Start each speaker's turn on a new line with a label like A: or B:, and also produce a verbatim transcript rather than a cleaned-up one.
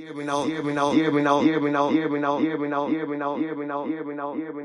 A: Yeah, we know, yeah, we know, yeah, we know, yeah, we know, yeah, we know, yeah, we know, yeah, we know, yeah, we know, yeah, we know, yeah, we know.